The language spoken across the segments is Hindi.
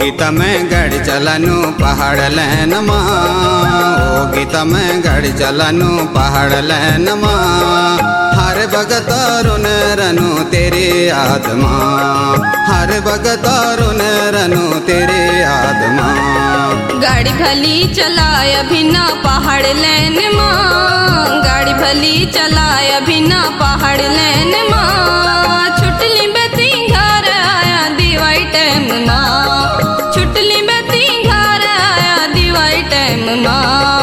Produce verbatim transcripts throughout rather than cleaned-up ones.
गीत में गड़ चलनु पहाड़ लैन माँ, ओ गीत में गड़ चलनु पहाड़ लैन माँ। हर भगत रुन रनु तेरी आत्मा, हर भगत रुन रनु तेरी आत्मा। गाड़ी भली चलाय बिना पहाड़ लैन माँ, गाड़ी भली चलाय बिना पहाड़ लैन माँ। छुटली बेती घर आया दिवाई टाइम माँ, छुटली बेती घर आया दिवाई टाइम माँ।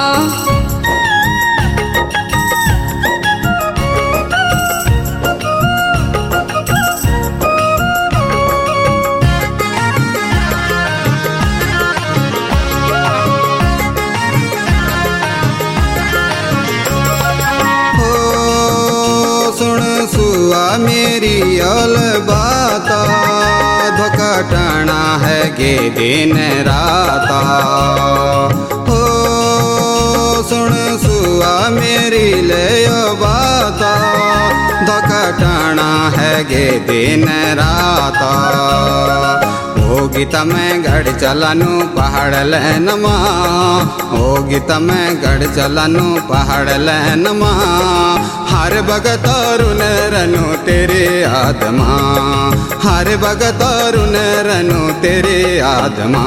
सुआ मेरी अल बाता, धोखा टाना है गे दिन राता। हो सुन सुआ मेरी ले बाता, धोखा टाना है गे दिन राता। ओ गीत में गड़ चलनु पहाड़ लैन माँ, ओ गीत में गड़ चलनु पहाड़ लैन माँ। हर भगत रुन रनु तेरे आत्मा, हर भगत रुन रनु तेरे आत्मा।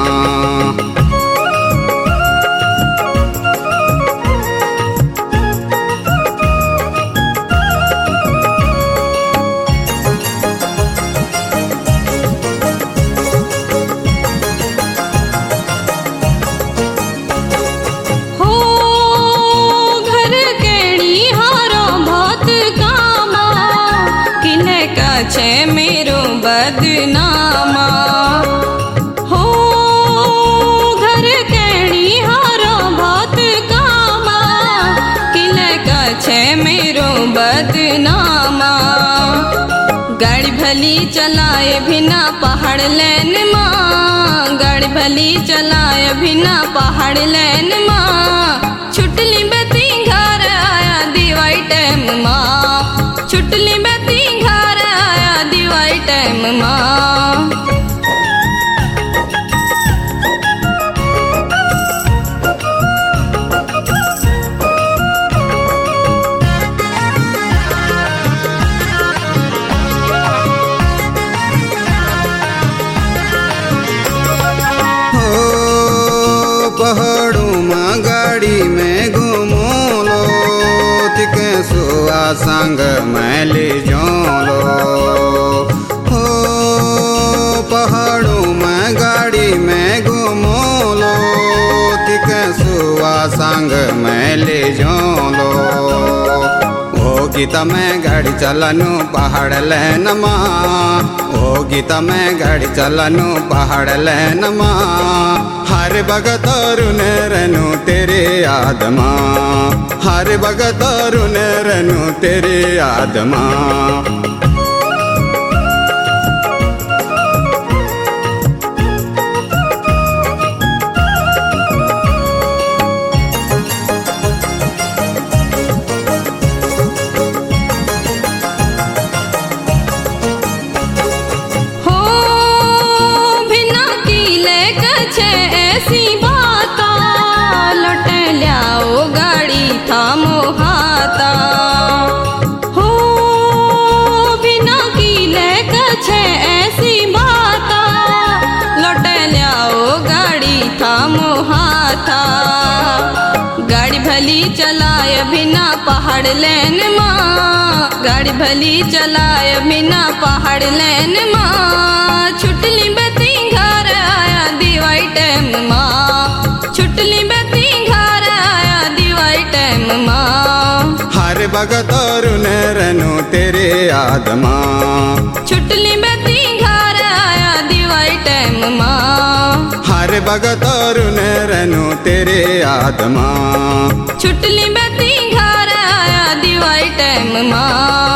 छे मेरो बदनामा, हो घर केड़ी हारो बहुत कामा। किले का छे मेरो बदनामा, गाड़ी भली चलाए बिना पहाड़ लैन माँ, गाड़ी भली चलाए बिना पहाड़ लैन माँ। छुटली बेती घर आया दिवाई टाइम माँ, छुटली बेती घर आया दिवाई टाइम माँ। हो पहाड़ों माँ गाड़ी में घूमो लो, तिके सुआ संग मैं ले लो। हो पहाड़ों में गाड़ी में घूमो लो, तिके सुआ संग मैं ले लो। ओ गीत में गड़ चलनु पहाड़ लैन माँ, ओ गीत में गड़ चलनु पहाड़ लैन माँ। हर भगत रुन रनु तेरे आत्मा, हर भगत रुन रनु तेरे आत्मा। ऐसी बाता लौट लियाओ गाड़ी थामो हाथा, हो बिना कीले कछे ऐसी बाता लौट लियाओ गाड़ी थामो हाथा। गाड़ी भली चलाए बिना पहाड़ लैन माँ, गाड़ी भली चलाए बिना पहाड़ लैन माँ। छुटली बेती घर आया दिवाई टाइम माँ, छुटली बेती घर आया दिवाई टाइम माँ। हर भगत रुन रनु तेरे आत्मा, छुटली बेती घर आया दिवाई टाइम माँ। हर भगत रुन रनु तेरे आत्मा, छुटली बेती घर आया दिवाई टाइम माँ।